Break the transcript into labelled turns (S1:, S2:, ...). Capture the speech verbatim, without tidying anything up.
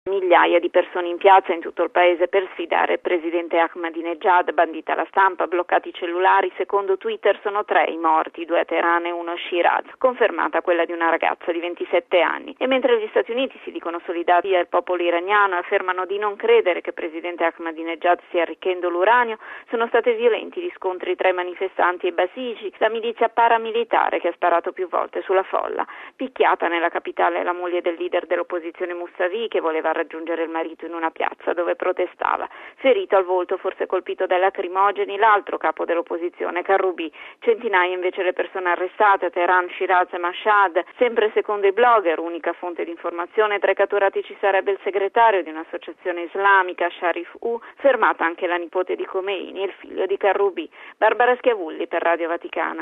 S1: Migliaia di persone in piazza in tutto il paese per sfidare il presidente Ahmadinejad, bandita la stampa, bloccati i cellulari. Secondo Twitter sono tre i morti, due a Teheran e uno a Shiraz, confermata quella di una ragazza di ventisette anni. E mentre gli Stati Uniti si dicono solidari al popolo iraniano e affermano di non credere che il presidente Ahmadinejad stia arricchendo l'uranio, sono state violenti gli scontri tra i manifestanti e Basiji, la milizia paramilitare che ha sparato più volte sulla folla. Picchiata nella capitale la moglie del leader dell'opposizione Musavi, che voleva raggiungere il marito in una piazza dove protestava. Ferito al volto, forse colpito dai lacrimogeni, l'altro capo dell'opposizione, Karoubi. Centinaia invece le persone arrestate a Teheran, Shiraz e Mashhad. Sempre secondo i blogger, unica fonte di informazione, tra i catturati ci sarebbe il segretario di un'associazione islamica, Sharif U, fermata anche la nipote di Khomeini e il figlio di Karoubi. Barbara Schiavulli per Radio Vaticana.